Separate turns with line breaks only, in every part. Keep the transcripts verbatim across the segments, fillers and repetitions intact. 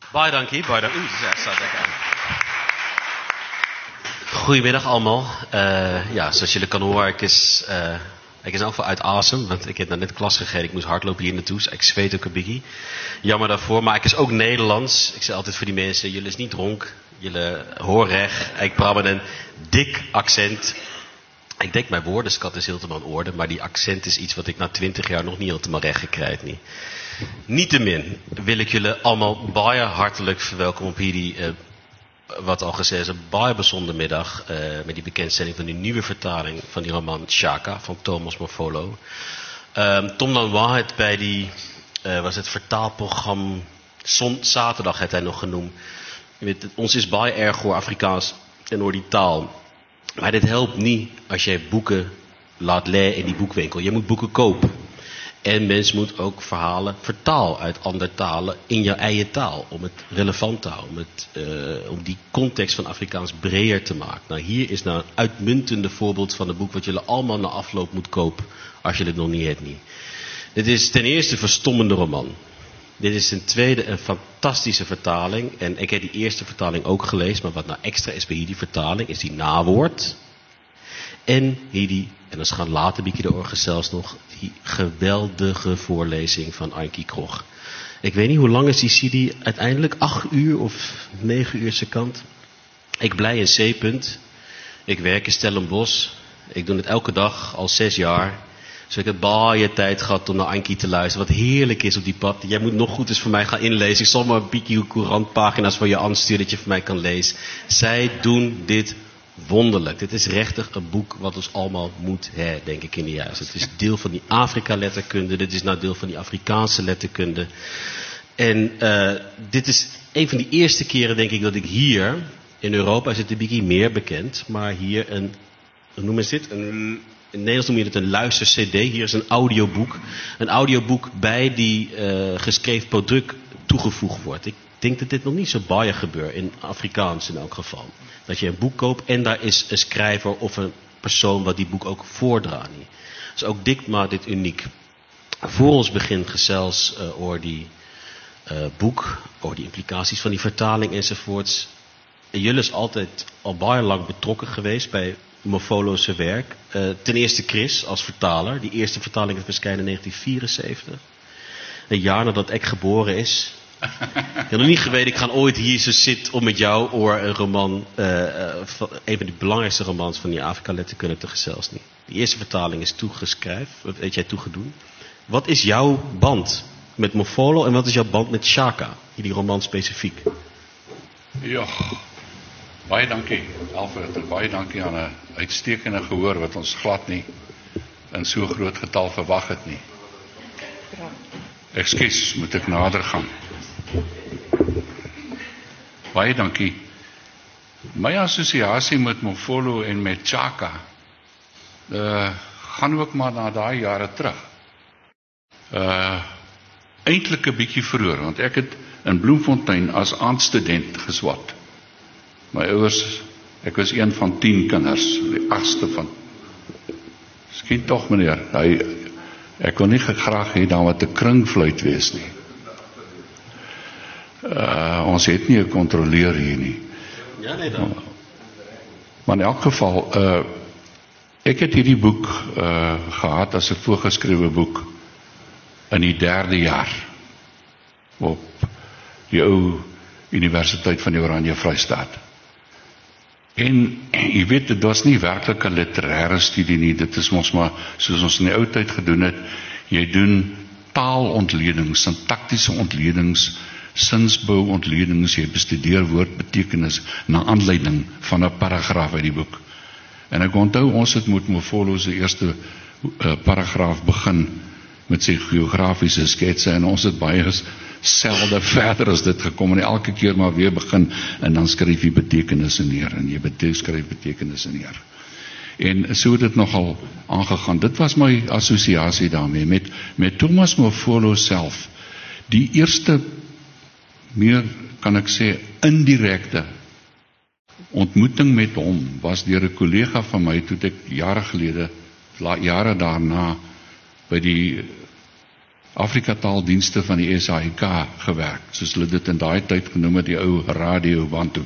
Baie dankie, baie dankie. Oeh, ja, staat lekker aan. Goedemiddag allemaal. Uh, ja, zoals jullie kunnen horen, ik is, uh, ik is in elk geval uit asem, want ik heb net klas gegeven. Ik moest hardlopen hier naartoe, dus ik zweet ook een beetje. Jammer daarvoor, maar ik is ook Nederlands. Ik zeg altijd voor die mensen, jullie is niet dronk, jullie horen recht. Ik praat met een dik accent. Ik denk mijn woordenskat is helemaal in orde, maar die accent is iets wat ik na twintig jaar nog niet helemaal recht gekrijg. Niet. Niettemin wil ik jullie allemaal baie hartelijk verwelkomen op hierdie, uh, wat al gezegd is, een baie bijzondere middag uh, met die bekendstelling van die nieuwe vertaling van die roman Chaka van Thomas Mofolo. Uh, Tom Lanois het bij die, uh, was het vertaalprogramma Zon, zaterdag het hij nog genoemd. Je weet, ons is baie erg hoor Afrikaans en hoor die taal. Maar dit helpt niet als jij boeken laat lezen in die boekwinkel. Je moet boeken kopen. En mens moet ook verhalen vertalen uit andere talen in jouw eigen taal. Om het relevant te houden. Om, het, uh, om die context van Afrikaans breder te maken. Nou, hier is nou een uitmuntende voorbeeld van een boek wat jullie allemaal na afloop moet kopen. Als je het nog niet hebt. Niet. Dit is ten eerste een verstommende roman. Dit is ten tweede een fantastische vertaling. En ik heb die eerste vertaling ook gelezen. Maar wat nou extra is bij die vertaling is die nawoord. En hier die, en dan gaan later bieke de orgen zelfs nog, die geweldige voorlezing van Ankie Krog. Ik weet niet hoe lang is die C D uiteindelijk, acht uur of negen uur zijn kant. Ik blij in C-punt. Ik werk in Stellenbosch. Ik doe het elke dag, al zes jaar. Dus ik heb baie tijd gehad om naar Ankie te luisteren. Wat heerlijk is op die pad. Jij moet nog goed eens voor mij gaan inlezen. Ik zal maar een beetje courantpagina's voor je aansturen dat je voor mij kan lezen. Zij doen dit wonderlijk. Dit is rechtig een boek wat ons allemaal moet hebben, denk ik in de juiste. Het is deel van die Afrika-letterkunde. Dit is nou deel van die Afrikaanse letterkunde. En uh, dit is een van die eerste keren, denk ik, dat ik hier in Europa, is het een beetje meer bekend, maar hier een, hoe noemen ze dit? Een, in Nederlands noem je het een luister-cd. Hier is een audioboek. Een audioboek bij die uh, geschreven product toegevoegd wordt. Ik denk dat dit nog niet zo baie gebeurt, in Afrikaans in elk geval. Dat je een boek koopt en daar is een schrijver of een persoon wat die boek ook voordraagt. Dus ook dit maakt dit uniek. Voor ons begint gezels uh, over die uh, boek, over die implicaties van die vertaling enzovoorts. En jullie is altijd al baie lang betrokken geweest bij Mofolo's werk. Uh, ten eerste Chris als vertaler. Die eerste vertaling is verschenen in negentien vierenzeventig. Een jaar nadat ik geboren is. Ik heb nog niet geweten, ik ga ooit hier zo zitten om met jou oor een roman, uh, uh, van, een van de belangrijkste romans van die Afrika-letterkunde te gezels niet. Die eerste vertaling is toegeschreven, wat weet jij toegedoen. Wat is jouw band met Mofolo en wat is jouw band met Chaka, die roman specifiek?
Ja, baie dankie Alfred, baie dankie aan 'n uitstekende gehoor wat ons glad nie in so groot getal verwag het nie. Ekskuus, moet ek nader gaan. Baie dankie. My assosiasie met Mofolo en met Chaka uh, gaan ook maar na daai jare terug. Uh, eintlik 'n bietjie vroeër, want ek het in Bloemfontein as aandstudent geswat. My ouers, ek was een van tien kinders, die agste van. Miskien tog meneer, hy, ek wil nie graag hê daar wat 'n kringfluit wees nie. Uh, ons het nie 'n kontroleur hier nie.
Ja, nee dan.
Maar in elk geval, uh, ek het hierdie boek uh, gehad as 'n voorgeskrewe boek in die derde jaar op die ou Universiteit van die Oranje Vrystaat. En jy weet, dit was nie werklik 'n literêre studie nie, dit is ons maar, soos ons in die ou tyd gedoen het, jy doen taalontledings, sintaktiese ontledings, sinsbouontledings, jy bestudeer woordbetekenis na aanleiding van 'n paragraaf uit die boek. En ek onthou, ons het met Mofolo se eerste uh, paragraaf begin met sy geografiese sketse en ons het baie selde verder as dit gekom en elke keer maar weer begin en dan skryf jy betekenisse neer en jy bete- skryf betekenisse neer. En so het dit nogal aangegaan. Dit was my assosiasie daarmee met, met Thomas Mofolo self. Die eerste meer, kan ek sê, indirekte ontmoeting met hom was deur 'n kollega van my toe ek jare gelede, jare daarna by die Afrika taaldienste van die S A I K gewerk, soos hulle dit in daai tyd genoem het, die ou radio Bantu.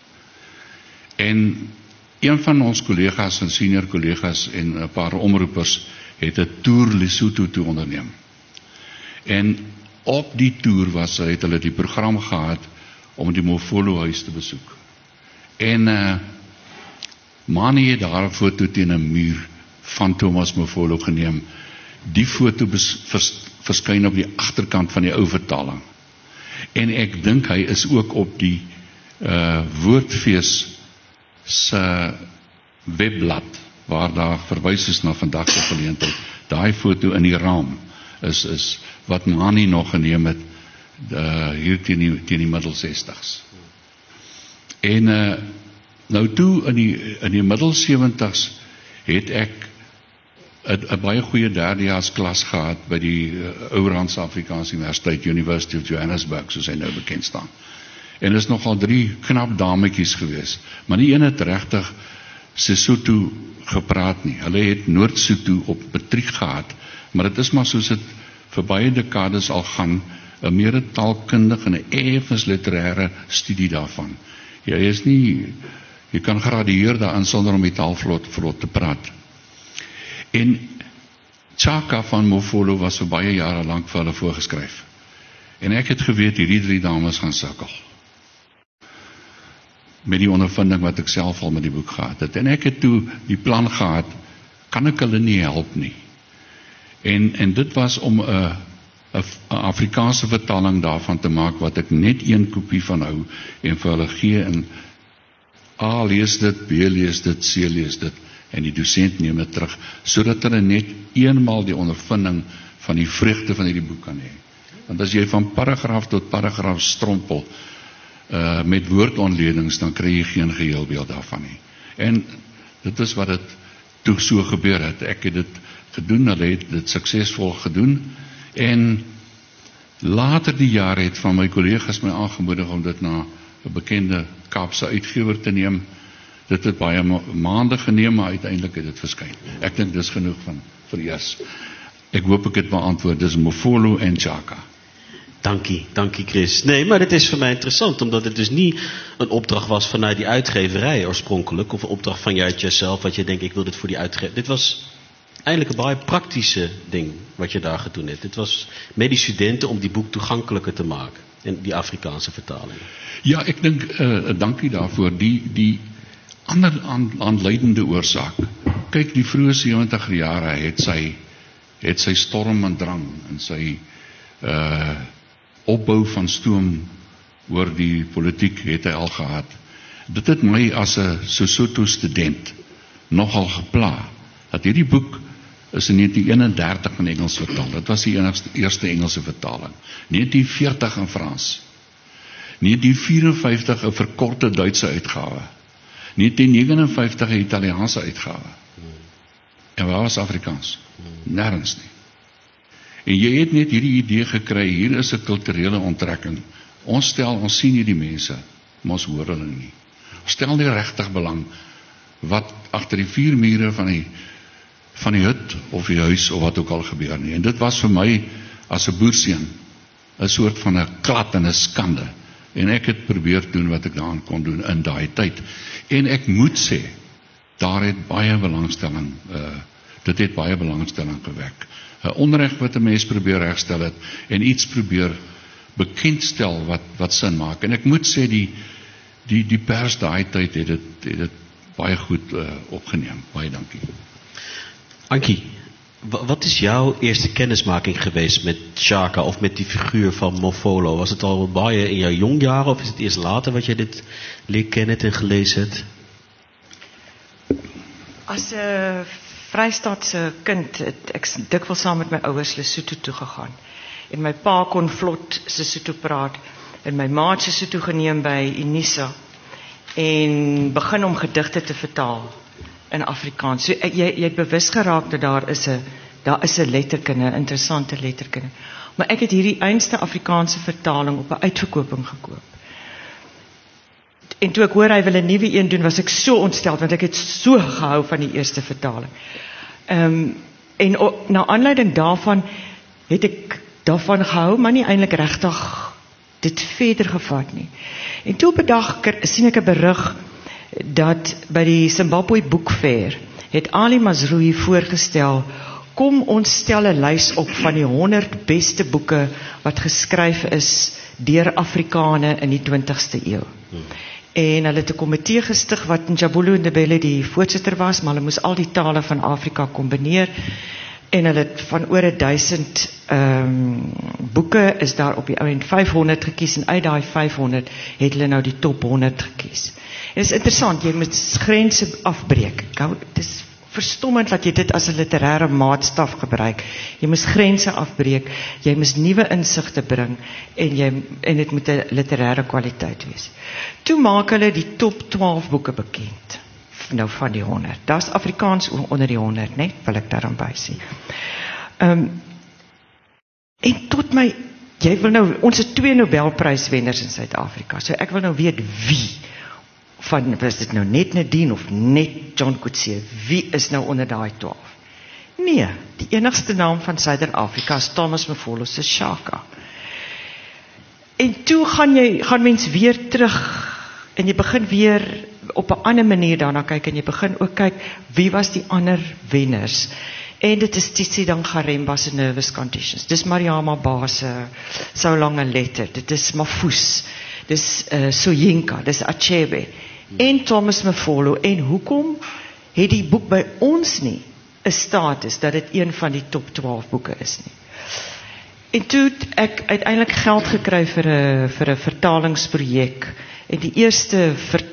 En een van ons kollegas en senior kollegas en 'n paar omroepers het 'n toer Lesotho toe onderneem. En op die toer was het hulle die program gehad om die Mofolo huis te besoek. En uh, Mani het daar 'n foto teen 'n muur van Thomas Mofolo geneem. Die foto bes, vers, verskyn op die agterkant van die ou vertaling. En ek dink hy is ook op die uh, Woordfees se webblad, waar daar verwys is na vandag se geleentheid. Daai foto in die raam is, is wat Mani nog geneem het, uh, hier teen die, teen die middel sestigs. En uh, nou toe in die, in die middel sewentig's het ek 'n baie goeie derdejaars klas gehad by die uh, Oudtshoorn Afrikaanse Universiteit, University of Johannesburg, soos hy nou bekend staan. En is nogal drie knap dametjies gewees, maar nie een het regtig Sesotho gepraat nie. Hulle het Noord-Sotho op matriek gehad, maar dit is maar soos dit vir baie dekades al gaan, 'n meer 'n taalkundige en 'n effens literêre studie daarvan. Jy is nie, jy kan gradueer daarin sonder om die taal vlot, vlot te praat. En Chaka van Mofolo was vir baie jare lank vir hulle voorgeskryf. En ek het geweet hierdie drie dames gaan sukkel. Met die ondervinding wat ek self al met die boek gehad het. En ek het toe die plan gehad, kan ek hulle nie help nie. En, en dit was om 'n 'n Afrikaanse vertaling daarvan te maak, wat ek net een kopie van hou, en vir hulle gee, en A lees dit, B lees dit, C lees dit, en die dosent neem dit terug, sodat hulle net eenmaal die ondervinding van die vreugde van hierdie boek kan hê. Want as jy van paragraaf tot paragraaf strompel, uh, met woordontledings, dan kry jy geen geheelbeeld daarvan nie. En dit is wat dit toe so gebeur het. Ek het dit gedoen, hulle het dit suksesvol gedoen, en later die jaar het van my kollegas my aangemoedig om dit na 'n bekende Kaapse uitgewer te neem. Dit het baie ma maande geneem, maar uiteindelik het dit verskyn. Ek dink dis genoeg van vereers. Ek hoop ek het beantwoord, dis Mofolo en Chaka.
Dankie, dankie Chris. Nee, maar dit is voor mij interessant, omdat het dus niet een opdracht was vanuit die uitgeverij oorspronkelijk, of een opdracht van je uit jezelf, wat je denkt, ik wil dit voor die uitgever. Dit was eigenlijk een baie praktische ding, wat je daar gedaan hebt. Dit was met die studenten om die boek toegankelijker te maken, en die Afrikaanse vertaling.
Ja, ek dink, uh, dankie daarvoor, die, die ander aan, aanleidende oorsaak. Kyk, die vroeë sewentig jare het sy, het sy storm en drang, en sy uh, opbou van stoom oor die politiek het hy al gehad. Dit het my as 'n Sesotho student nogal gepla, dat hierdie boek is in negentien eenendertig in Engels vertaal. Dit was die enigste, eerste Engelse vertaling. negentien veertig in Frans. negentien vierenvyftig 'n verkorte Duitse uitgawe. negentien negenenvyftig 'n Italiaanse uitgawe. En waar was Afrikaans? Nêrens nie. En jy het net hierdie idee gekry, hier is 'n kulturele onttrekking. Ons stel, ons sien hierdie mense, maar ons hoor hulle nie. Ons stel nie regtig belang wat agter die vier mure van die van die hut of die huis of wat ook al gebeur nie. En dit was vir my as 'n boerseun 'n soort van 'n klad en 'n skande. En ek het probeer doen wat ek daaraan kon doen in daai tyd. En ek moet sê, daar het baie belangstelling, uh, dit het baie belangstelling gewek. 'n Onreg wat 'n mens probeer regstel het, en iets probeer bekendstel wat, wat sin maak. En ek moet sê, die, die, die pers daai tyd het dit, het dit baie goed uh, opgeneem. Baie dankie.
Ankie, wat is jouw eerste kennismaking geweest met Chaka of met die figuur van Mofolo? Was het al baie in jouw jongjaren of is het eerst later wat je dit leer kennen en gelezen hebt?
As 'n Vrystaatse kind het ek dikwels saam met my ouers Lesotho toe gegaan. En my pa kon vlot Sesotho praat en my ma het Sesotho geneem by Unisa en begin om gedigte te vertaal in Afrikaans. So jy jy het bewus geraak dat daar is 'n daar is 'n letterkunde, 'n interessante letterkunde. Maar ek het hierdie einste Afrikaanse vertaling op 'n uitverkoping gekoop. En toe ek hoor hy wil 'n nuwe een doen, was ek so ontstel want ek het so gehou van die eerste vertaling. Ehm um, en o, na aanleiding daarvan het ek daarvan gehou, maar nie eintlik regtig dit verder gevat nie. En toe op 'n dag sien ek 'n berig dat by die Zimbabwe Boekfair het Ali Mazrui voorgestel, kom ons stel 'n lys op van die honderd beste boeke wat geskryf is deur Afrikane in die twintigste eeu. Hmm. En hulle het 'n komitee gestig wat Njabulu Ndebele die voorsitter was, maar hulle moes al die tale van Afrika kombineer. En hulle het van oor 'n duisend um, boeke is daar op die ou en vyfhonderd gekies, en uit daai vyfhonderd het hulle nou die top honderd gekies. En dit is interessant, jy moet grense afbreek. Dit is verstommend dat jy dit as 'n literêre maatstaf gebruik. Jy moet grense afbreek, jy moet nuwe insigte bring, en jy en dit moet 'n literêre kwaliteit wees. Toe maak hulle die top twaalf boeke bekend. Nou van die honderd. Daar's Afrikaans onder die honderd, né? Wil ek daaraan by sê. Um, en tot my, jy wil nou, ons het twee Nobelpryswenners in Suid-Afrika, so ek wil nou weet wie, van, was dit nou net Nadine of net John Coetzee, wie is nou onder daai twaalf? Nee, die enigste naam van Suider-Afrika is Thomas Mafolo se Shaka. En toe gaan jy, gaan mens weer terug, en jy begin weer op 'n ander manier daarna kyk, en jy begin ook kyk, wie was die ander wenners? En dit is Tsitsi Dangaremba se Nervous Conditions, dis Mariama Ba se So Long a Letter, dit is Mafus, dis uh, Soyinka, dis Achebe, en Thomas Mafolo. En hoekom het die boek by ons nie 'n status dat dit een van die top twaalf boeke is nie? En toe het ek uiteindelik geld gekry vir 'n vir 'n vertalingsprojek. En die eerste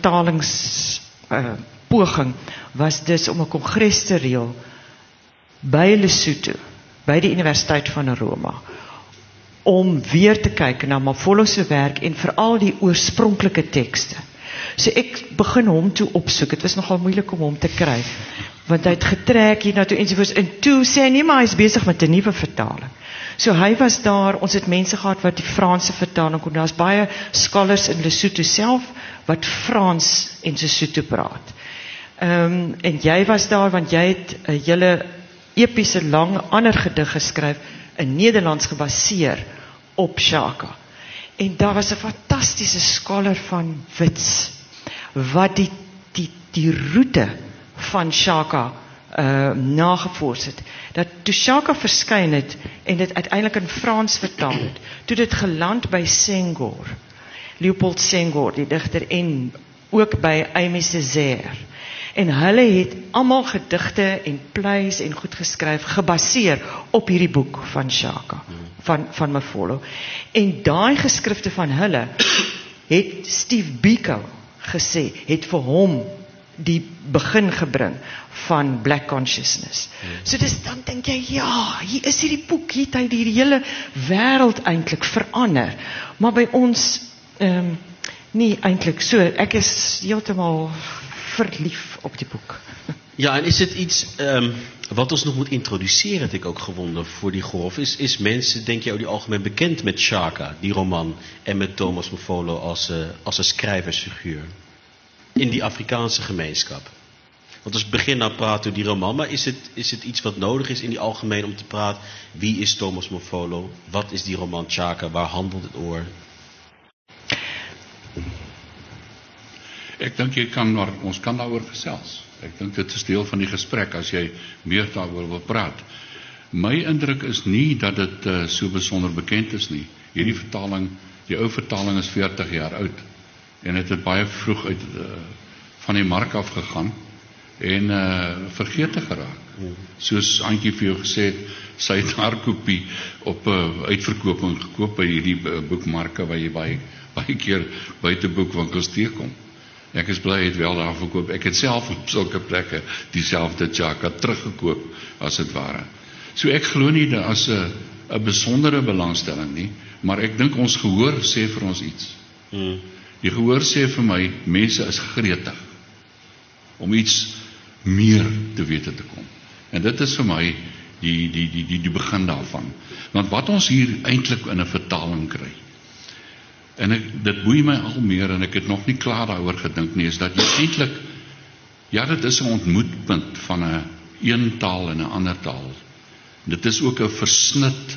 vertalingspoging uh, was dus om 'n kongres te reël by Lesotho, by die Universiteit van Roma, om weer te kyk na Mafolo se werk en veral die oorspronklike tekste. So ek begin hom toe opsoek. Dit was nogal moeilik om hom te kry, want hy het getrek hier na toe ensovoorts. En toe sê hy nee, maar hy is besig met 'n nuwe vertaling. So hy was daar, ons het mense gehad wat die Franse vertaling kon, daar's baie scholars in Lesotho self, wat Frans en Sesotho praat. Um, en jy was daar, want jy het 'n hele epiese lang ander gedig geskryf, in Nederlands gebaseer op Shaka. En daar was 'n fantastiese scholar van Wits, wat die, die, die roete van Shaka Uh, nagevors het, dat toe Shaka verskyn het, en dit uiteindelik in Frans vertaal het, toe dit geland by Senghor, Leopold Senghor, die digter, en ook by Aimé Césaire, en hulle het almal gedigte en plays en goed geskryf, gebaseer op hierdie boek van Shaka, van, van Mafolo. En daai geskrifte van hulle, het Steve Biko gesê, het vir hom die begin gebring van Black Consciousness. Hmm. So dis, dan dink jy, ja, hier is hierdie boek, hier het hy die hele wêreld eintlik verander, maar by ons um, nie eintlik so. Ek is heeltemal verlief op die boek.
Ja, en is het iets um, wat ons nog moet introduceren, heb ik ook gewonnen voor die golf, is, is mensen, denk je, over die algemeen bekend met Shaka, die roman, en met Thomas Mafolo als, uh, als een schrijversfiguur in die Afrikaanse gemeenschap? Want als begin nou praten over die roman, maar is het, is het iets wat nodig is in die algemeen om te praten? Wie is Thomas Mafolo? Wat is die roman Shaka? Waar handelt het oor?
Ek dink jy kan maar, ons kan daaroor gesels. Ek dink dit is deel van die gesprek as jy meer daaroor wil praat. My indruk is nie dat dit uh, so besonder bekend is nie. Hierdie vertaling, die ou vertaling is veertig jaar oud en het het baie vroeg uit uh, van die mark af gegaan en uh, vergete geraak. Soos Antjie vir jou gesê het, sy het haar kopie op uh, uitverkoping gekoop by hierdie uh, boekmarke waar jy baie, baie keer buite boekwinkels teekom. Ek is bly het wel daar verkoop. Ek het self op sulke plekke diezelfde Shaka teruggekoop as het ware. So ek glo nie dat as 'n 'n besondere belangstelling nie, maar ek dink ons gehoor sê vir ons iets. Hmm. Die gehoor sê vir my, mense is gretig om iets meer te wete te kom. En dit is vir my die die die die die begin daarvan. Want wat ons hier eintlik in 'n vertaling kry, en ek, dit boei my al meer, en ek het nog nie klaar daaroor gedink nie, is dat jy eintlik, ja, dit is 'n ontmoetpunt van 'n een taal en 'n ander taal. Dit is ook 'n versnit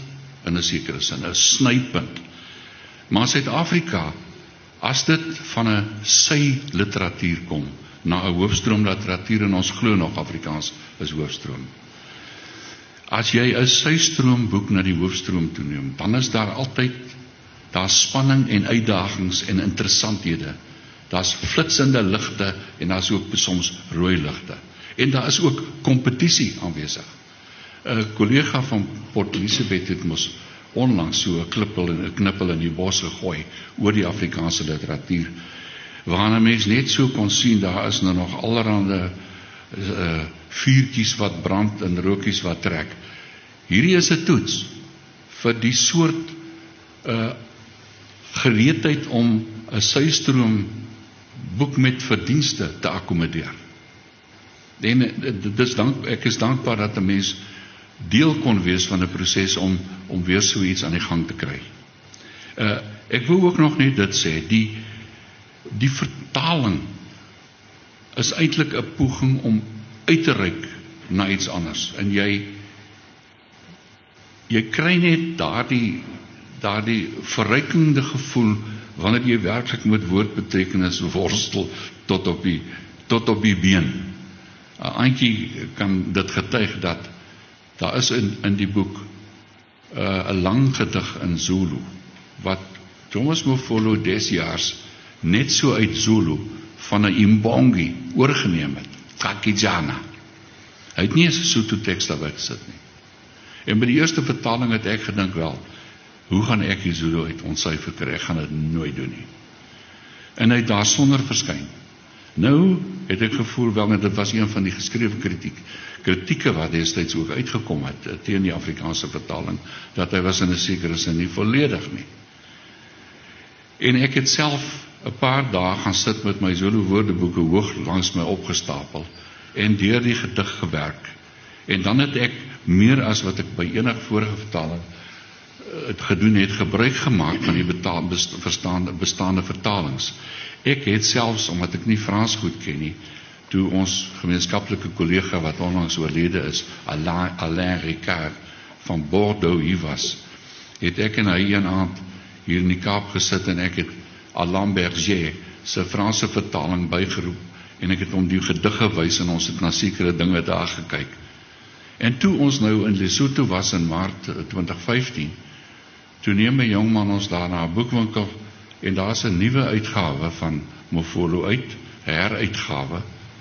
in 'n sekere sin, 'n snypunt. Maar Suid-Afrika, as dit van 'n sy-literatuur kom, na 'n hoofstroomliteratuur, en ons glo nog Afrikaans is hoofstroom. As jy 'n sy-stroomboek na die hoofstroom toeneem, dan is daar altyd, daar spanning en uitdagings en interessanthede. Daar's flitsende ligte en daar's ook soms rooi ligte. En daar is ook kompetisie aanwesig. 'n Kollega van Port Elizabeth het mos onlangs so 'n klippel en 'n knippel in die bos gegooi oor die Afrikaanse literatuur, waarna mens net so kon sien, daar is nou nog allerhande uh, vuurtjies wat brand en rookies wat trek. Hierdie is 'n toets vir die soort uh, gereedheid om 'n sy-stroom boek met verdienste te akkommodeer. En dit is dank, ek is dankbaar dat 'n mens deel kon wees van 'n proses om om weer so iets aan die gang te kry. Uh, ek wil ook nog net dit sê, die die vertaling is eintlik 'n poging om uit te reik na iets anders. En jy jy kry net daardie daardie verrykende gevoel wanneer jy werklik met woordbetekenis worstel tot op die tot op die been. Antjie kan dit getuig dat daar is in in die boek 'n uh, lang gedig in Zulu wat Thomas Mofolo desjaars net so uit Zulu van 'n Imbongi oorgeneem het, Kakijana. Hy het nie eens 'n Sotho teks daarby gesit nie. En by die eerste vertaling het ek gedink, wel, hoe gaan ek die Zulu uit ontsyfer kry? Ek gaan dit nooit doen nie. En hy het daar sonder verskyn. Nou het ek gevoel, wel, en dit was een van die geskrewe kritiek, kritieke wat destyds ook uitgekom het teen die Afrikaanse vertaling, dat hy was in 'n sekere sin nie volledig nie. En ek het self 'n paar dae gaan sit met my Zulu woordeboeke hoog langs my opgestapel en deur die gedig gewerk. En dan het ek meer as wat ek by enige vorige vertaling het gedoen het, gebruik gemaak van die betaal, bestaande, bestaande vertalings. Ek het selfs, omdat ek nie Frans goed ken nie, toe ons gemeenskaplike kollega wat onlangs oorlede is, Alain, Alain Ricard van Bordeaux hier was, het ek en hy een aand hier in die Kaap gesit en ek het Alain Berger se Franse vertaling bygeroep en ek het hom die gedig gewys en ons het na sekere dinge daar gekyk. En toe ons nou in Lesotho was in Maart twintig vyftien, toe neem 'n jong man ons daar na 'n boekwinkel en daar's 'n nuwe uitgawe van Mofolo uit, heruitgawe,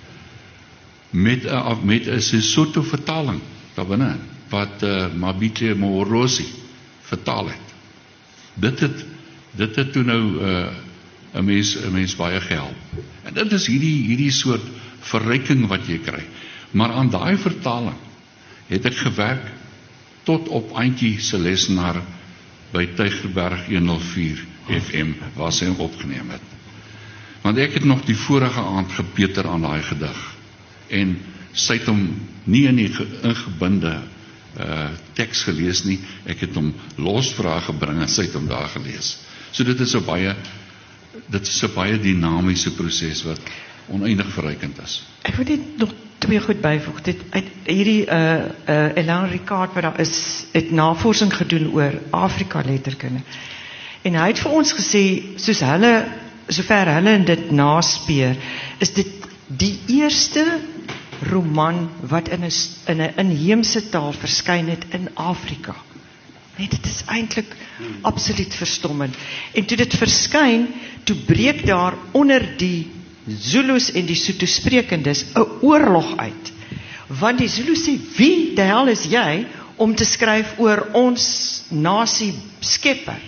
met 'n met 'n Sesotho vertaling daarbinne, wat uh, Mabithle Morosi vertaal het. Dit het dit het toe nou 'n uh, mens 'n mens baie gehelp. En dit is hierdie hierdie soort verryking wat jy kry. Maar aan daai vertaling het ek gewerk tot op Antjie se lesenaar by Tygerberg honderdvier F M waar sy hom opgeneem het. Want ek het nog die vorige aand gepeter aan daai gedig en sy het hom nie in die ingebinde uh, teks gelees nie, ek het hom losvrae gebring en sy het hom daar gelees. So dit is 'n baie dit is 'n baie dinamiese proses wat oneindig verrykend is.
Ek wil net nog twee goed byvoeg. Dit uit hierdie uh uh Alain Ricard wat daar is, het navorsing gedoen oor Afrika letterkunde. En hy het vir ons gesê, soos hulle sover hulle dit naspeur, is dit die eerste roman wat in 'n in 'n inheemse taal verskyn het in Afrika. Nee, dit is eintlik absoluut verstommend. En toe dit verskyn, toe breek daar onder die Zulus en die Sotho sprekendes 'n oorlog uit. Want die Zulu sê, wie die hel is jy om te skryf oor ons nasie skepper?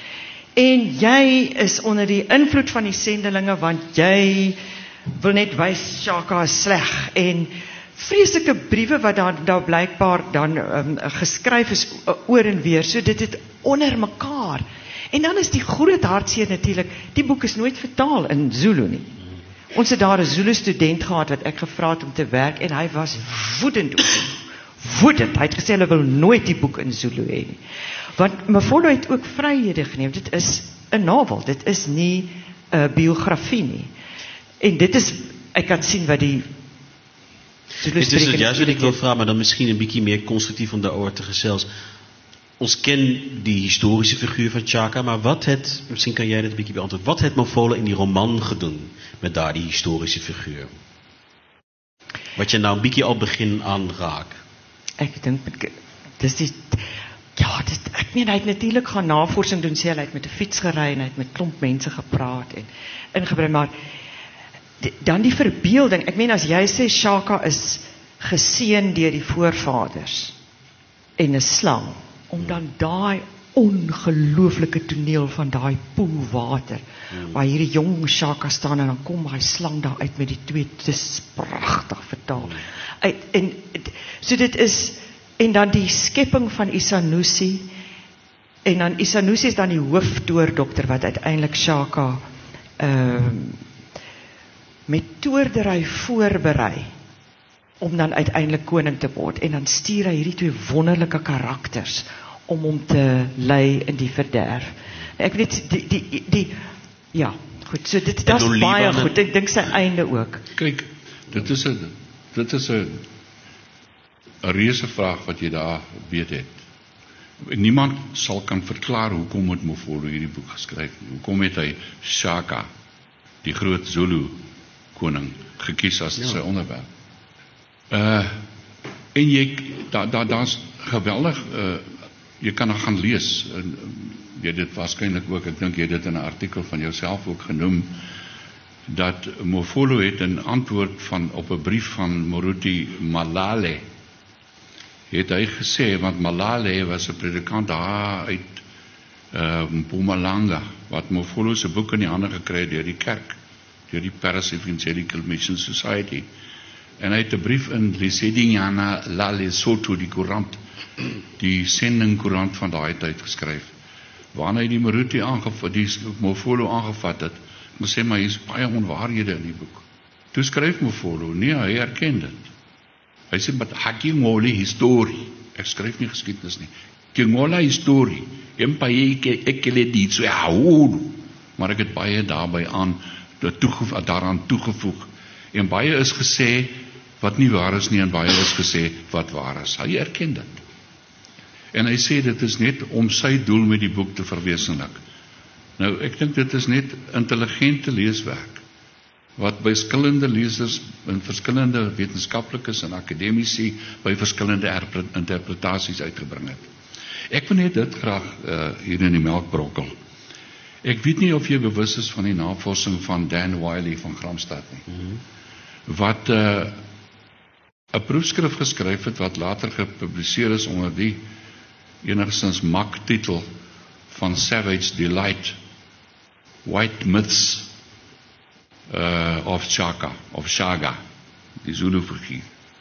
En jy is onder die invloed van die sendelinge, want jy wil net wys Shaka is sleg. En vreeslike briewe wat daar, daar blykbaar dan um, geskryf is uh, oor en weer, so dit het onder mekaar. En dan is die groot hartseer natuurlik, die boek is nooit vertaal in Zulu nie. Ons het daar 'n Zulu student gehad wat ek gevra het om te werk en hy was woedend oor die boek. Woedend. Hy het gesê hulle wil nooit die boek in Zulu hê nie. Want Mofolo het ook vryhede geneem. Dit is 'n novel. Dit is nie 'n uh, biografie nie. En dit is, ek kan sien wat die
Zulu spreker. Dit is juist wat ek wil vragen, maar dan misschien een beetje meer constructief om daaroor te gesels. ons ken die historische figuur van Chaka, maar wat het, misschien kan jij dit een beetje beantwoorden, wat het Mofolo in die roman gedoen met daar die historische figuur? Wat je nou een beetje al begin aanraak.
Ek dink, dis die, ja, dis, ek meen, hy het natuurlijk gaan navorsing doen, sê, hy het met 'n fiets gery, en hy het met klomp mense gepraat, en ingebring, maar, die, dan die verbeelding, ek meen, as jy sê, Chaka is geseën deur die voorvaders, en 'n slang, om dan daai ongelooflike toneel van daai poel water, hmm. waar hierdie jong Chaka staan, en dan kom hy slang daar uit met die twee, dit is pragtig vertaal, hmm. uit, en, so dit is, en dan die skepping van Isanusi, en dan Isanusi is dan die hooftoordokter, wat uiteindelik Chaka, uh, met toordery voorberei, om dan uiteindelik koning te word, en dan stuur hy hierdie twee wonderlike karakters, om hom te lei in die verderf. Ek weet, die, die, die, die ja, goed, so dit, dit is baie goed, ek dink sy einde ook.
Kyk, dit is 'n, dit is 'n, 'n reuse vraag wat jy daar weet het. Niemand sal kan verklaar hoekom het Mofolo hierdie boek geskryf, hoekom het hy Chaka, die groot Zulu koning, gekies as ja. sy onderwerp. Uh, en jy, daar da, daar's geweldig, uh, jy kan dan gaan lees, en, jy het dit waarskynlik ook, ek dink jy het dit in 'n artikel van jouself ook genoem, dat Mofolo het 'n antwoord van, op 'n brief van Moruti Malale, het hy gesê, want Malale was 'n predikant daar uit uh, Mpumalanga, wat Mofolo se boek in die hande gekry het deur die kerk, deur die Paris Evangelical Mission Society, en hy het 'n brief in Lesedinyana la Lesotho, die koerant, die sending koerant van daai tyd geskryf, waarna hy die Moruti aangevat, die Mofolo aangevat het, moet sê, maar hier is baie onwaarhede in die boek. Toe skryf Mofolo, nee, hy erken dit. Hy sê, maar hakingole historie, ek skryf nie geskiedenis nie, kingola historie, empaie ekele dit so haholo, maar ek het baie daarby aan, toegevoeg, daaraan toegevoeg, en baie is gesê, wat nie waar is nie, en baie is gesê, wat waar is. Hy erken dit. En hy sê, dit is net om sy doel met die boek te verwesenlik. Nou, ek dink dit is net intelligente leeswerk, wat by verskillende lesers, in verskillende wetenskaplikes en akademici, by verskillende interpretasies uitgebring het. Ek wil net dit graag uh, hier in die melk brokkel. Ek weet nie of jy bewus is van die navorsing van Dan Wiley van Gramstad nie, mm-hmm. wat 'n uh, proefskrif geskryf het, wat later gepubliseer is onder die enigstens mak titel van Savage Delight, White Myths uh, of Chaka, of Chaga, die Zulu figuur.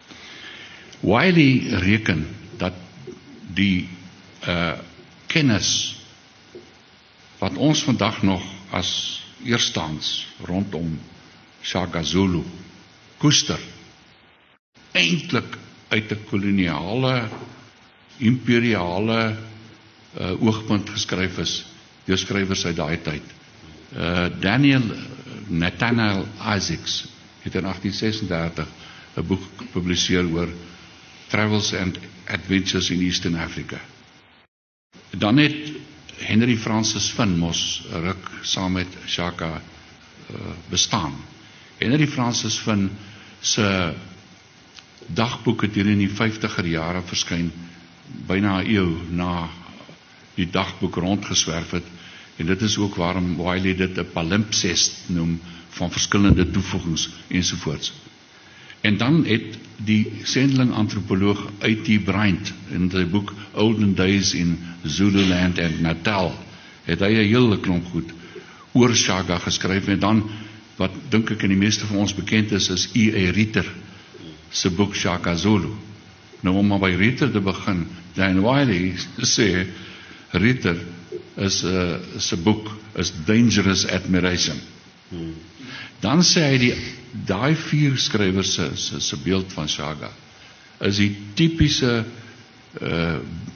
Wiley reken dat die uh, kennis wat ons vandag nog as eerstehands rondom Shaka Zulu koester, eintlik uit 'n koloniale, imperiale uh, oogpunt geskryf is, deur skrywers uit daai tyd. Uh, Daniel Nathaniel Isaacs het in agtien sesendertig 'n boek gepubliseer oor Travels and Adventures in Eastern Africa. Dan het Henry Francis Finn mos ruk saam met Chaka uh, bestaan. Henry Francis Finn se dagboek het hier in die vyftiger jare verskyn, byna 'n eeu na die dagboek rondgeswerf het, en dit is ook waarom Wiley dit 'n palimpsest noem, van verskillende toevoegings ensovoorts. En dan het die sendeling antropoloog A T Bryant in sy boek Olden Days in Zululand and Natal, het hy 'n hele klomp goed oor Chaka geskryf, en dan, wat dink ek in die meeste van ons bekend is, is E A Rieter se boek Shaka Zulu. Nou om maar by Rieter te begin, Dan Wiley sê, Rieter is uh, se boek is Dangerous Admiration. Hmm. Dan sê hy die daai vier skrywers se se, se beeld van Chaka is die tipiese uh,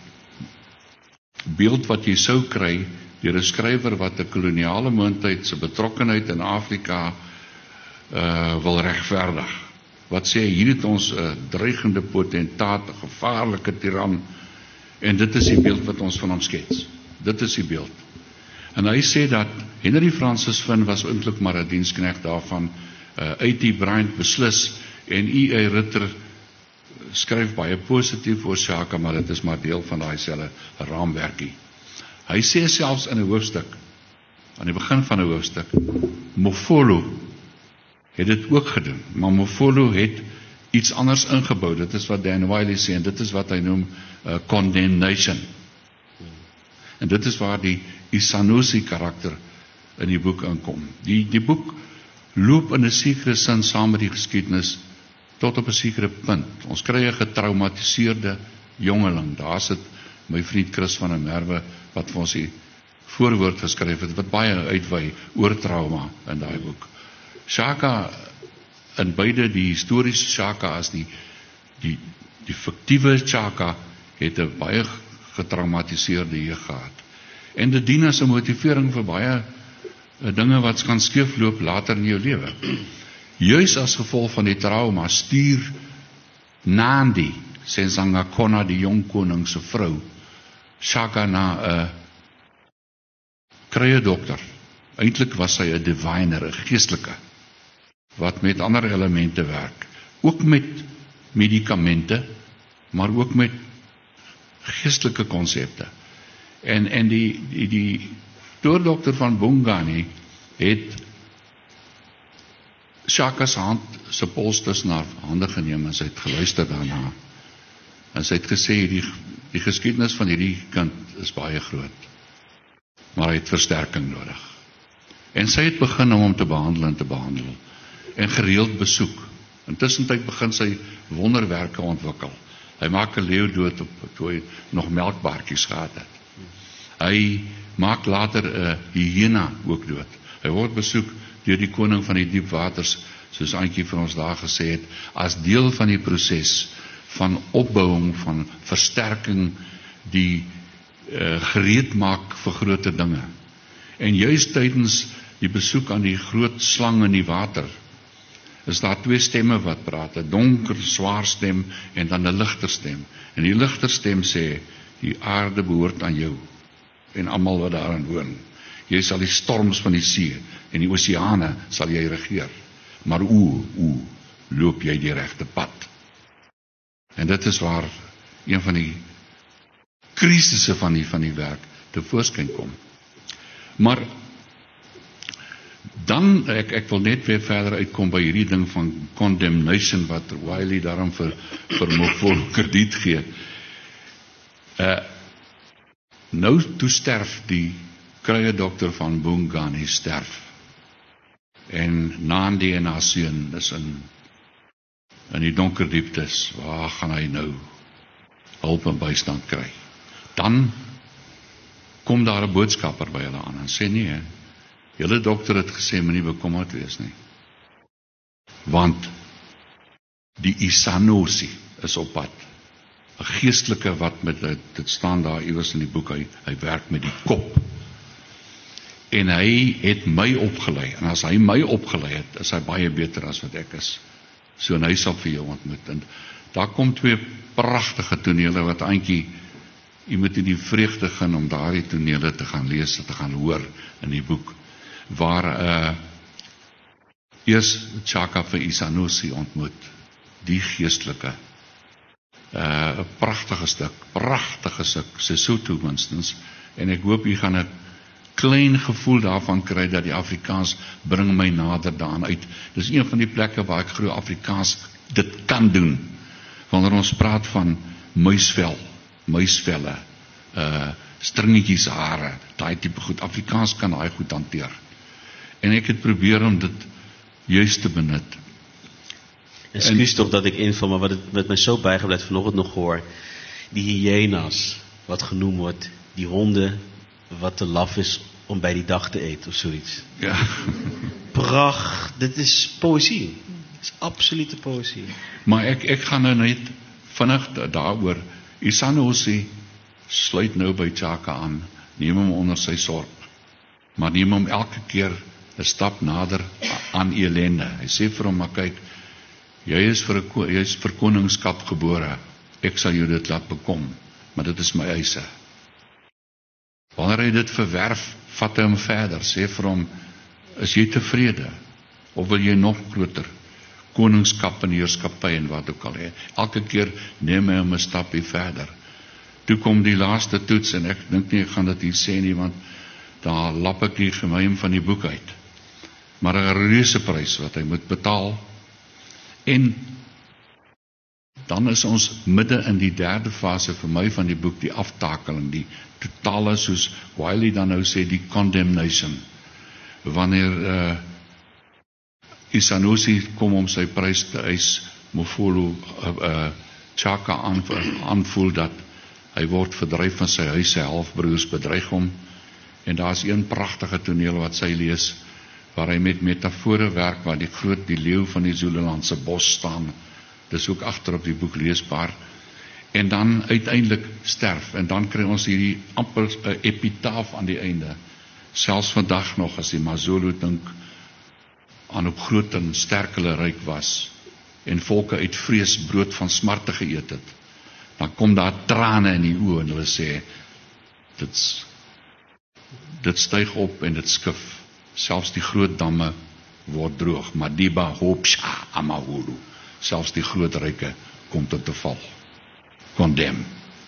beeld wat jy sou kry deur 'n skrywer wat 'n koloniale moondheid se betrokkenheid in Afrika uh, wil regverdig. Wat sê hier het ons 'n uh, dreigende potentaat, 'n gevaarlike tiran, En dit is die beeld wat ons van hom skets. Dit is die beeld. En hy sê dat Henry Francis Finn was eintlik maar 'n diensknegt daarvan, uh, A T Bryant beslis, en E A Ritter skryf baie positief oor Shaka, maar dit is maar deel van daai selfe raamwerkie. Hy sê selfs in 'n hoofstuk, aan die begin van 'n hoofstuk, Mofolo het dit ook gedoen, maar Mofolo het iets anders ingebou. Dit is wat Dan Wiley sê, en dit is wat hy noem uh, condemnation. En dit is waar die Isanusi karakter in die boek inkom. Die, die boek loop in 'n sekere sin saam met die geskiedenis tot op 'n sekere punt. Ons kry 'n getraumatiseerde jongeling. Daar sit my vriend Chris van der Merwe wat vir ons die voorwoord geskryf het, wat baie uitwy oor trauma in daai boek. Shaka, in beide die historiese Shaka as die die die fiktiewe Shaka, het 'n baie getraumatiseerde jeug gehad. En dit dien as 'n motivering vir baie uh, dinge wat kan skeefloop later in jou lewe. Juis as gevolg van die trauma stuur Nandi Senzangakona, die jong koning se vrou, Shaka na 'n uh, krye dokter. Eintlik was sy 'n diviner, 'n geestelike, wat met ander elemente werk, ook met medikamente, maar ook met geestelike konsepte. En en die die die toerdokter van Bongani het Shaka se hand se pols tussen haar hande geneem en sy het geluister daarna. En sy het gesê die die geskiedenis van hierdie kind is baie groot, maar hy het versterking nodig. En sy het begin om hom te behandel en te behandel en gereeld besoek. Intussen tyd begin sy wonderwerke ontwikkel. Hy maak 'n leeu dood op toe hy nog melkbaartjies gehad het. Hy maak later 'n hyena ook dood. Hy word besoek deur die koning van die diep waters, soos Antjie vir ons daar gesê het, as deel van die proses van opbouing, van versterking, die uh, gereed maak vir groter dinge. En juist tydens die besoek aan die groot slang in die water, is daar twee stemme wat praat, 'n donker, swaar stem en dan 'n ligter stem. En die ligter stem sê, die aarde behoort aan jou en almal wat daarin woon. Jy sal die storms van die see en die oseane sal jy regeer. Maar o, o, loop jy die regte pad. En dit is waar een van die krisisse van die van die werk tevoorskyn kom. Maar dan, ek, ek wil net weer verder uitkom by hierdie ding van condemnation, wat Wiley daarom vir, vir Mofolo krediet gee. Uh, nou toe sterf die krye dokter van Bongani sterf. En Nandi en haar seun is in, in die donker dieptes, waar gaan hy nou hulp en bystand kry? Dan kom daar 'n boodskapper by hulle aan en sê nee, julle dokter het gesê moenie bekommerd wees nie. Want die Isanusi is op pad. 'n Geestelike wat met dit staan daar iewers in die boek, hy, hy werk met die kop. En hy het my opgelei. En as hy my opgelei het, is hy baie beter as wat ek is. So en hy sal vir jou ontmoet. En daar kom twee pragtige tonele wat Antjie, jy moet in die vreugde gaan om daardie tonele te gaan lees, te gaan hoor in die boek, waar uh, eers Shaka vir Isanusi ontmoet, die geestelike, 'n uh, pragtige stuk, pragtige stuk, Sesotho minstens, en ek hoop jy gaan 'n klein gevoel daarvan kry dat die Afrikaans bring my nader daaraan uit. Dis een van die plekke waar ek glo Afrikaans dit kan doen. Wanneer ons praat van muisvel, muisvelle, uh, stringetjies hare, daai tipe goed, Afrikaans kan daai goed hanteer. En ek het probeer om dit juist te benut.
Excuus toch dat ik invul, maar wat het met mij zo bijgebleven vanochtend nog hoor. Die hyena's, wat genoemd wordt, die honden, wat te laf is om bij die dag te eten of zoiets.
Ja.
Pracht, dit is poëzie. Dit is absolute poëzie.
Maar ek, ek gaan nou net vinnig daaroor. Isanusi sluit nou by Shaka aan, neem hom onder sy sorg, maar neem hom elke keer 'n stap nader aan ellende. Hy sê vir hom, maar kyk, jy is vir 'n jy is vir koningskap gebore. Ek sal jou dit laat bekom. maar dit is my eise. Wanneer hy dit verwerf, vat hy hom verder, sê vir hom, is jy tevrede, of wil jy nog groter koningskap en heerskappy en wat ook al hê. Elke keer neem hy hom 'n stapie verder. Toe kom die laaste toets, en ek dink nie ek gaan dit hier sê nie, want daar lap ek die geheim van die boek uit. Maar 'n reuse prys wat hy moet betaal. En dan is ons midde in die derde fase vir my van die boek, die aftakeling, die totale, soos Wiley dan nou sê, die condemnation. Wanneer uh, Isanusi kom om sy prys te eis, Mofolo uh, uh, Chaka aan, aanvoel dat hy word verdryf van sy huis, sy halfbroers bedreig hom, en daar is een pragtige toneel wat sy lees, waar hy met metafore werk, waar die groot, die leeu van die Zululandse bos staan, dis ook agter op die boek leesbaar, en dan uiteindelik sterf, en dan kry ons hierdie amper uh, epitaaf aan die einde, selfs vandag nog, as die Mazulu dink aan op groot en sterk hulle ryk was, en volke uit vrees brood van smarte geëet het, dan kom daar trane in die oë, en hulle sê, dit, dit styg op en dit skif, selfs die groot damme word droog, Madiba Hopsha Amahulu, selfs die groot ryke kom tot te val. Condemn.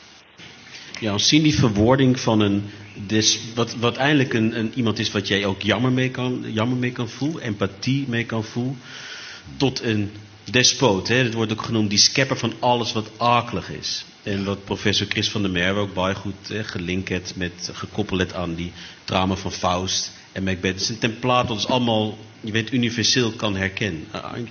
Ja, ons sien die verwoording van een, dis, wat, wat eindelijk een, een, iemand is wat jij ook jammer mee kan, jammer mee kan voelen, empathie mee kan voelen, tot een despoot. Hè? Het wordt ook genoemd die schepper van alles wat akelig is. En wat professor Chris van der Merwe ook baie goed hè, gelinkt het, met, gekoppeld het aan die drama van Faust en Macbeth. Het is een template dat ons allemaal, je weet, universeel kan herkennen.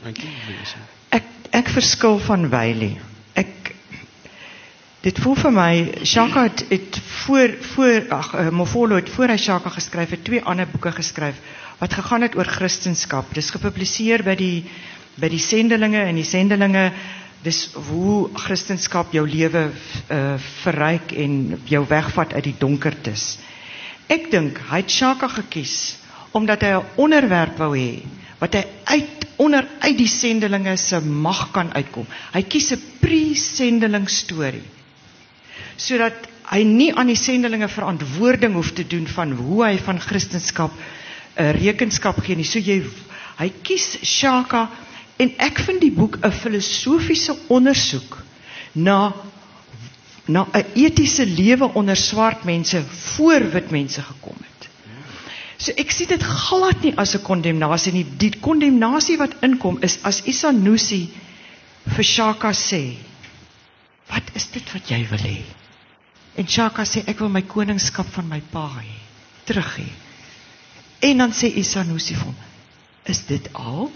Ek, ek verskil van Wiley. Ek, dit voel vir my, Shaka het, het voor, voor ach, uh, Mofolo het voor hy Shaka geskryf, het twee ander boeke geskryf, wat gegaan het oor Christenskap. Dis gepubliseer by die, by die sendelinge, en die sendelinge, dis hoe Christenskap jou lewe uh, verryk en jou wegvat uit die donkertes. Ek dink, hy het Shaka gekies, omdat hy 'n onderwerp wou hê, wat hy uit, onder uit die sendelinge se mag kan uitkom. Hy kies 'n pre-sendeling storie, sodat hy nie aan die sendelinge verantwoording hoef te doen van hoe hy van Christenskap uh, rekenskap gee nie. So jy, hy kies Shaka, en ek vind die boek 'n filosofiese ondersoek na na 'n etiese lewe onder swart mense voor wit mense gekom het. So ek sien dit glad nie as 'n kondemnasie nie. Die kondemnasie wat inkom is as Isanusi vir Shaka sê, wat is dit wat jy wil hê? En Shaka sê, ek wil my koningskap van my pa hê, terug hê. En dan sê Isanusi vir hom, is dit al?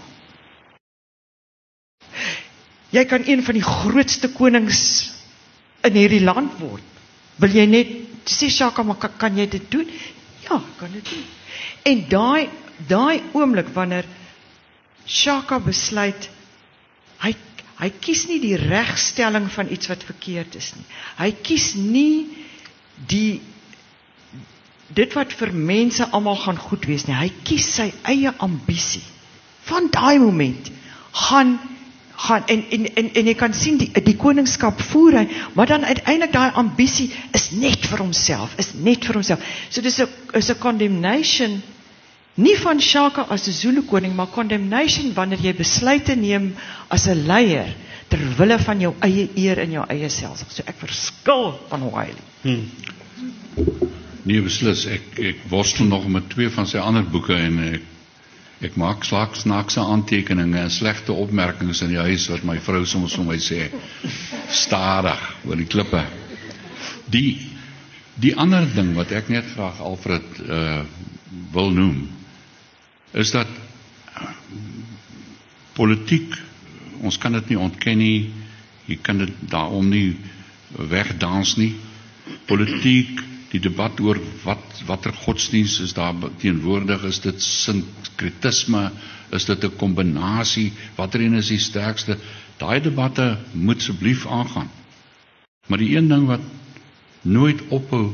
Jy kan een van die grootste konings in hierdie land word. Wil jy net, sê Shaka, maar kan, kan jy dit doen? Ja, kan dit doen. En daai, daai oomblik, wanneer Shaka besluit, hy, hy kies nie die regstelling van iets wat verkeerd is nie. Hy kies nie die, dit wat vir mense almal gaan goed wees nie. Hy kies sy eie ambisie. Van daai moment, gaan gaan, en, en, en, en jy kan sien, die, die koningskap voer hy, maar dan uiteindelik daai ambisie is net vir homself, is net vir homself. So dis 'n is 'n condemnation, nie van Shaka as 'n Zulu koning, maar condemnation wanneer jy besluite neem as 'n leier, ter wille van jou eie eer en jou eie selfs. So ek verskil van Wiley.
Hmm. Nee, beslis, ek, ek worstel nog met twee van sy ander boeke, en ek Ek maak slaaks snaakse aantekeninge en slegte opmerkings in die huis, wat my vrou soms vir my sê, stadig oor die klippe. Die, die ander ding wat ek net graag Alfred uh, wil noem, is dat uh, politiek, ons kan dit nie ontken nie, jy kan dit daarom nie wegdans nie. Politiek, die debat oor wat watter godsdienst is daar teenwoordig, is dit sinkretisme, is dit 'n kombinasie, watter een is die sterkste? Daai debatte moet asseblief aangaan. Maar die een ding wat nooit ophou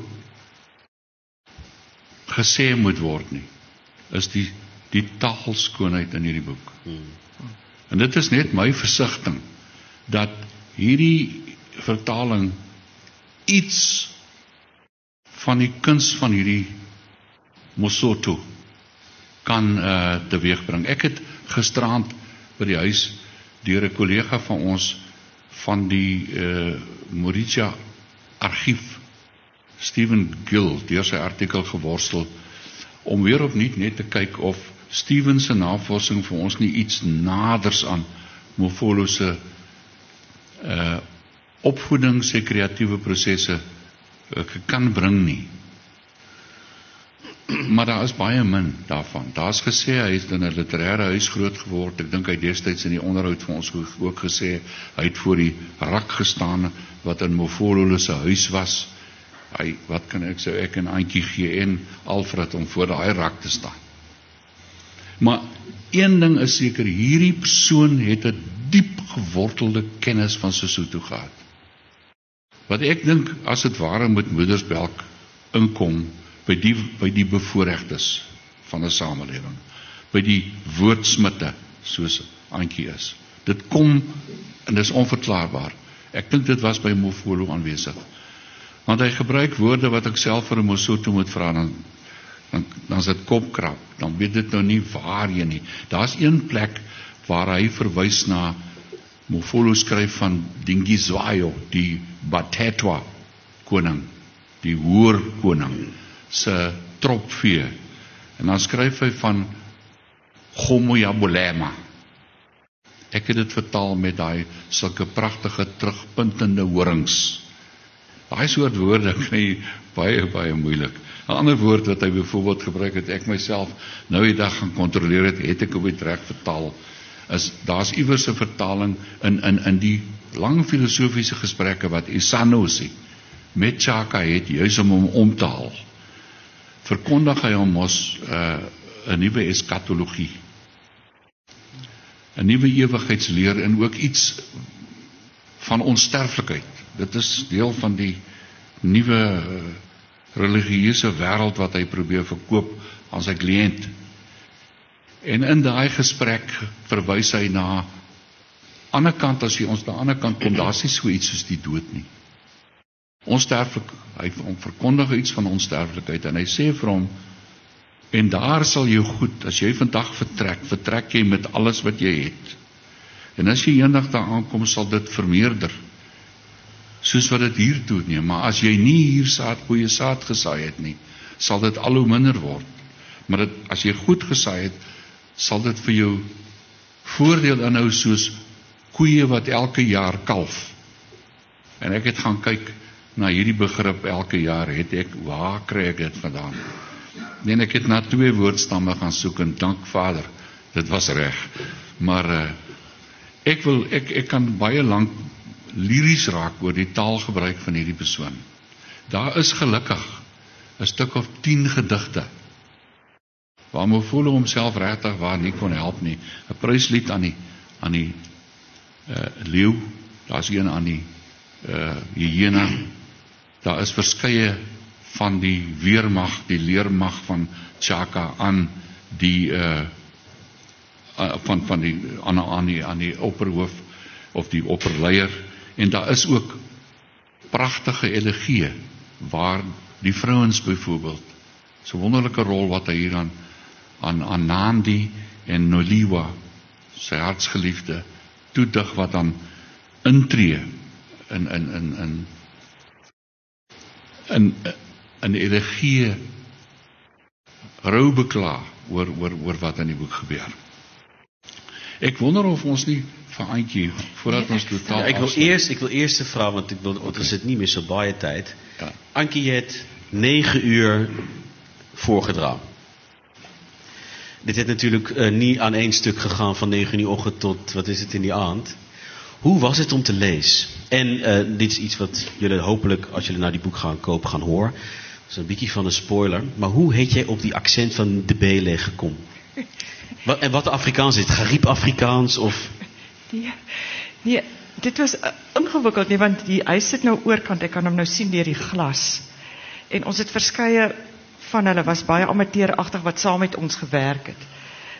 gesê moet word nie, is die die taalskoonheid in hierdie boek. Hmm. En dit is net my versigtiging dat hierdie vertaling iets van die kuns van hierdie Mosotho kan uh, teweegbring. Ek het gisterand by die huis deur 'n kollega van ons van die uh, Mauritsja argief, Stephen Gill, deur sy artikel geworstel, om weer opnuut net te kyk of Stephen se navorsing vir ons nie iets naders aan Mofolo se uh, opvoeding, sy kreatiewe prosesse uh, kan bring nie. Maar daar is baie min daarvan. Daar is gesê, hy is in 'n literêre huis groot geword. Ek dink hy destyds in die onderhoud van ons ook gesê, hy het voor die rak gestaan, wat in Mofolo se huis was. Hy, wat kan ek sê, ek en Antjie G en Alfred om voor daai rak te staan. Maar een ding is seker, hierdie persoon het 'n diep gewortelde kennis van Sesotho gehad. Wat ek dink, as dit ware moet moedersbelk inkom, by die, by die bevoorregtes van 'n samelewing, by die woordsmitte, soos Antjie is. Dit kom, en dit is onverklaarbaar. Ek dink dit was by Mofolo aanwesig. Want hy gebruik woorde wat ek self vir 'n Mosotho moet vra, dan, dan, dan is dit kopkrap, dan weet dit nou nie waarheen nie. Daar's een plek waar hy verwys na, Mofolo skryf van Dingizwayo, die Bathetwa koning, die Hoër koning, se tropvee. En dan skryf hy van Gomoyabolema. Ek het dit vertaal met daai sulke pragtige terugpuntende horings. Daai soort woorde kry baie baie moeilik. 'n Ander woord wat hy byvoorbeeld gebruik het, ek myself nou die dag gaan kontroleer het, het ek op die trek vertaal, is daar's iewers 'n vertaling in in in die lang filosofiese gesprekke wat Isanosi met Chaka het, juis om hom om te haal. Verkondig hy hom ons 'n uh, nuwe eskatologie, 'n nuwe ewigheidsleer en ook iets van onsterflikheid. Dit is deel van die nuwe uh, religieuse wêreld wat hy probeer verkoop aan sy kliënt. En in daai gesprek verwys hy na ander kant, as jy ons na ander kant kom, daar's nie so iets soos die dood nie. Onsterflik, hy verkondig iets van onsterflikheid en hy sê vir hom, en daar sal jy goed, as jy vandag vertrek, vertrek jy met alles wat jy het. En as jy eendag daar aankom, sal dit vermeerder, soos wat dit hier toeneem. Maar as jy nie hier saad, goeie saad gesaai het nie, sal dit al hoe minder word. Maar dit, as jy goed gesaai het, sal dit vir jou voordeel inhou, soos koeie wat elke jaar kalf. En ek het gaan kyk na hierdie begrip elke jaar, het ek, waar kry ek dit vandaan? En ek het na twee woordstamme gaan soek en dank Vader, dit was reg. Maar uh, ek wil, ek, ek kan baie lank liries raak oor die taalgebruik van hierdie persoon. Daar is gelukkig 'n stuk of tien gedigte waar Mofolo homself regtig waar nie kon help nie. 'n Pryslied aan die aan die uh, leeu, daar's een aan die uh, hyena. Daar is verskeie van die weermag, die leermag van Chaka aan die uh, van van die aan aan die aan die opperhoof of die opperleier. En daar is ook pragtige elegieë waar die vrouens byvoorbeeld, so 'n wonderlike rol wat hy hier aan aan, aan Nandi en Noliwa, sy hartsgeliefde, toedig wat dan intree in in in in in in die elegieë rou bekla oor oor oor wat in die boek gebeur. Ek wonder of ons nie vir Antjie, voordat ons totaal
ja, ek wil eers ek wil eers 'n vraag, want ek wil want ons het nie meer so baie tyd.
Ja.
Antjie het negen uur voorgedra. Dit het natuurlijk uh, nie aan één stuk gegaan van negen uur in die oggend tot wat is het in die aand. Hoe was het om te lezen? En uh, dit is iets wat jullie hopelijk, als jullie naar die boek gaan kopen, gaan horen. Dat is een beetje van een spoiler. Maar hoe heet jij op die accent van de Bele gekomen? Wat, en wat de Afrikaans is het? Gariep Afrikaans of...
Nee, nee, dit was uh, ingewikkeld nie, want die huis sit nou oorkant, ek kan hom nou sien deur die glas. En ons het verskeie van hulle was baie amateuragtig wat saam met ons gewerk het.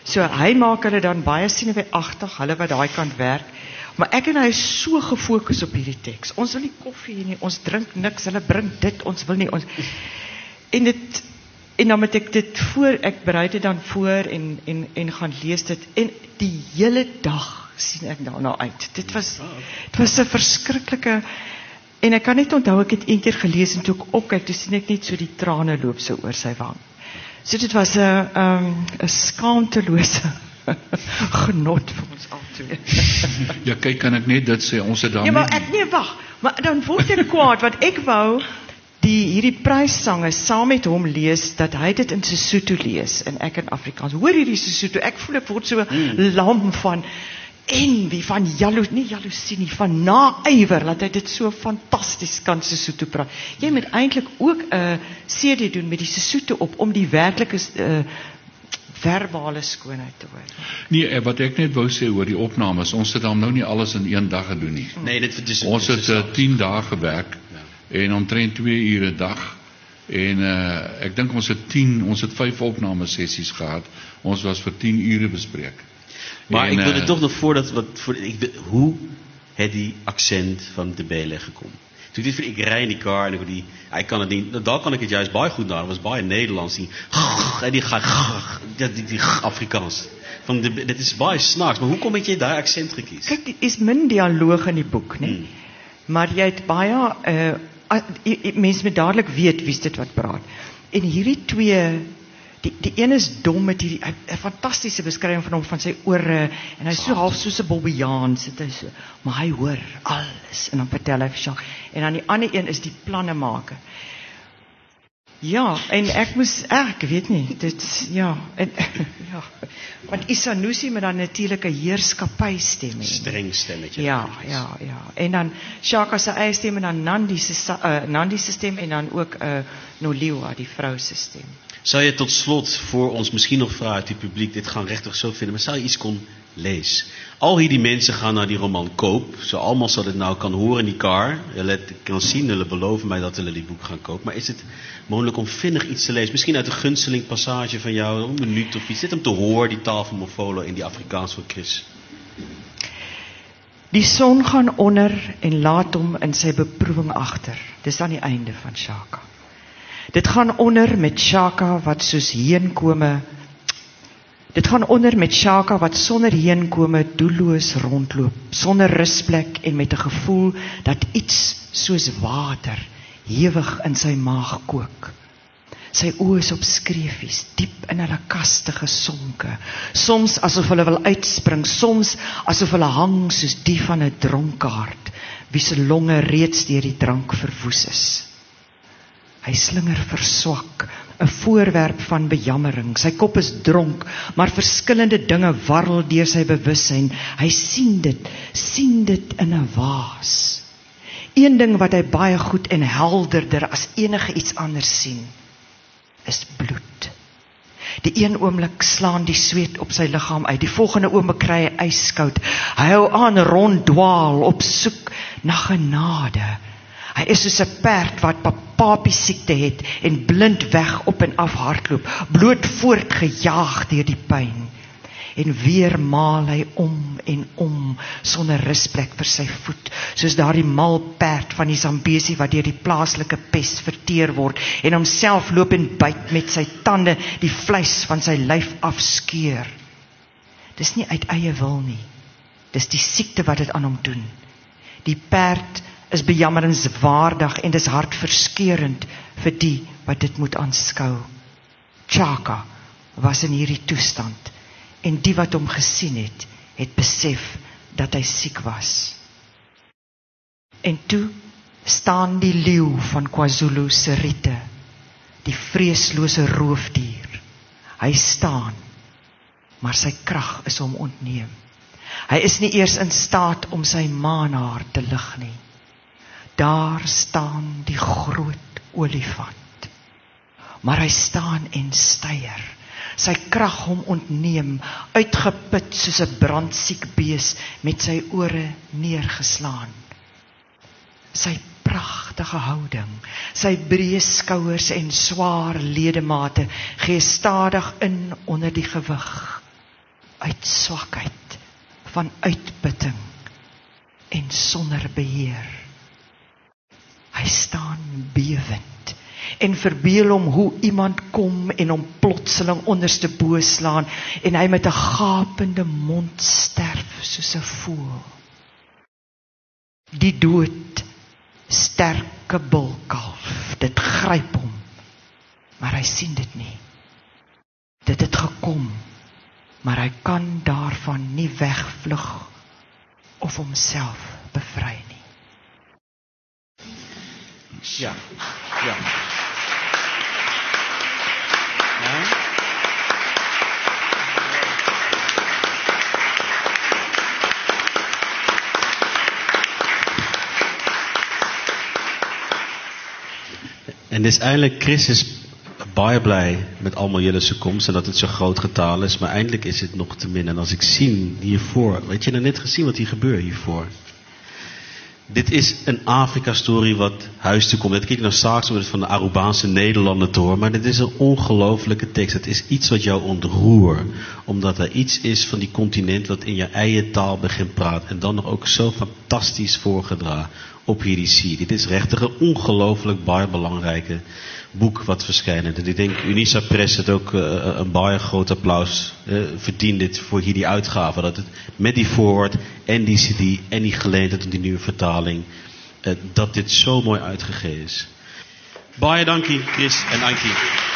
So hy maak hulle dan baie senuweeagtig, hulle wat daai kant werk. Maar ek en hy is so gefokus op hierdie teks. Ons wil nie koffie nie, ons drink niks, hulle bring dit, ons wil nie ons en dit en dan moet ek dit voor ek bereid dit dan voor en en en gaan lees dit en die hele dag sien ek daarna uit. Dit was dit was 'n verskriklike en ek kan net onthou ek het een keer gelees en toe ek opkyk, toe sien ek net so die trane loop so oor sy wang. So dit was 'n um, 'n skaamtelose genot vir ons albei.
Ja, kyk, kan ek net dit sê, ons het daar
Ja, maar ek nee, wag. Maar dan word ek kwaad want ek wou die hierdie pryssange saam met hom lees dat hy dit in Sesotho lees en ek in Afrikaans. Hoor hierdie Sesotho, ek voel ek word so mm. lam van envy, van jaloes, nie jaloesie nie, van naaiwer dat hy dit so fantasties kan Sesotho praat. Jy moet eintlik ook 'n uh, C D doen met die Sesotho op om die werklike uh, verbale skoonheid te hoor.
Nee, wat ek net wou sê oor die opnames, ons het dan nou nie alles in een dag gedoen nie.
Nee, dit dis
ons het uh, tien dae gewerk ja. en omtrent twee ure 'n dag en uh, ek dink ons het tien, ons het vyf opname sessies gehad. Ons was vir tien ure bespreek.
Maar
en,
ik wilde
uh,
toch nog voordat wat voor ik hoe het die accent van de Bele gekomen. Toen ik dit ik rij in die car en ik die hij kan het niet. Daar kan ik het juist bij goed naar. Dat was bij Nederlands die en die gaat die, die, die Afrikaans. Van de dit is bij snaaks. Maar hoe kom je daar accent gekies?
Kijk, er is min dialoog in die boek, nee. Hmm. Maar jy het baie uh, mense met dadelik weet wie dit wat praat. En hierdie twee Die, die een is dom met die, een fantastische beschrijving van hom, van sy ore, en hy is so half soos 'n Bobbejaan, sit hy so, maar hy hoor alles, en dan vertel hy vir Jacques, en dan die ander een is die planne maak. Ja, en ek moes, ek weet nie, dit, ja, en, ja, want Isanusi met dan natuurlijk 'n heerskappy stem.
Streng stemmetje.
Ja, ja, ja, en dan Jacques se eie stem, en dan Nandi se, uh, Nandi se stem, en dan ook uh, Noliwa, die vrou se stem.
Zou je tot slot voor ons misschien nog vragen uit het publiek, dit gaan rechtig zo vinden, maar zou je iets kon lezen? Al hier die mensen gaan naar die roman koop, zo allemaal zal het nou kan horen in die car, je kan zien, hulle beloven mij dat hulle die boek gaan kopen, maar is het mogelijk om vinnig iets te lezen? Misschien uit de gunsteling passage van jou, een minuut of iets, dit om te horen, die taal van Mofolo in die Afrikaans van Chris.
Die son gaan onder en laat hom in sy beproewing agter. Dis aan die einde van Shaka. Dit gaan onder met Shaka wat soos heenkome. Dit gaan onder met Shaka wat sonder heenkome doelloos rondloop, sonder rusplek en met 'n gevoel dat iets soos water hewig in sy maag kook. Sy oë is op skreefies, diep in hulle kaste gesonke, soms asof hulle wil uitspring, soms asof hulle hang soos die van 'n dronkaard, wie se longe reeds deur die drank verwoes is. Hy slinger verswak, 'n voorwerp van bejammering. Sy kop is dronk, maar verskillende dinge warrel deur sy bewussyn. Hy sien dit, sien dit in 'n waas. Een ding wat hy baie goed en helderder as enige iets anders sien, is bloed. Die een oomblik slaan die sweet op sy liggaam uit, die volgende oomblik kry hy ijskoud. Hy hou aan ronddwaal op soek na genade. Hy is soos 'n perd wat papapie siekte het en blind weg op en af hardloop, bloot voortgejaag deur die pyn. En weer maal hy om en om sonder rusplek vir sy voet, soos daardie mal perd van die Zambesi wat deur die plaaslike pes verteer word en homself loop en byt met sy tande die vleis van sy lyf afskeur. Dis nie uit eie wil nie. Dis die siekte wat dit aan hom doen. Die perd is bejammeringswaardig en dis hartverskeurend vir die wat dit moet aanskou. Chaka was in hierdie toestand. En die wat hom gesien het, het besef dat hy siek was. En toe staan die leeu van KwaZulu se riete, die vreeslose roofdier. Hy staan, maar sy krag is hom ontneem. Hy is nie eers in staat om sy maanhaar te lig nie. Daar staan die groot olifant. Maar hy staan en styer. Sy krag hom ontneem, uitgeput soos 'n brandsiek bees met sy ore neergeslaan. Sy pragtige houding, sy breë skouers en swaar ledemate gee stadig in onder die gewig. uit swakheid, van uitputting en sonder beheer. Hy staan bewend en verbeel hom hoe iemand kom en hom plotseling onderste bo slaan en hy met 'n gapende mond sterf soos 'n voël. Die dood, sterke bulkalf, dit gryp hom, maar hy sien dit nie. Dit het gekom, maar hy kan daarvan nie wegvlug of homself bevry nie.
Ja, ja. Ja. En dis eintlik Chris is baie bly met almal julle se koms en dat dit so groot getal is, maar eintlik is dit nog te min. En as ek sien hiervoor, weet jy nou net gesien wat hier gebeur hiervoor? Dit is een Afrika-storie wat huis toe komt. Dat kijk nou straks om het van de Arubaanse Nederlanden te horen. Maar dit is een ongelooflijke tekst. Het is iets wat jou ontroert. Omdat er iets is van die continent wat in je eigen taal begint praten. En dan nog ook zo fantastisch voorgedragen op hierdie see. Dit is rechtig een ongelooflijk baie belangrijke boek wat verschijnt. En ik denk Unisa Press het ook uh, een baie groot applaus uh, verdient dit voor hierdie uitgave. Dat het met die voorwoord en die C D en die geleendheid en die nieuwe vertaling, uh, dat dit zo mooi uitgegeven is. Baie dankie Chris en Ankie.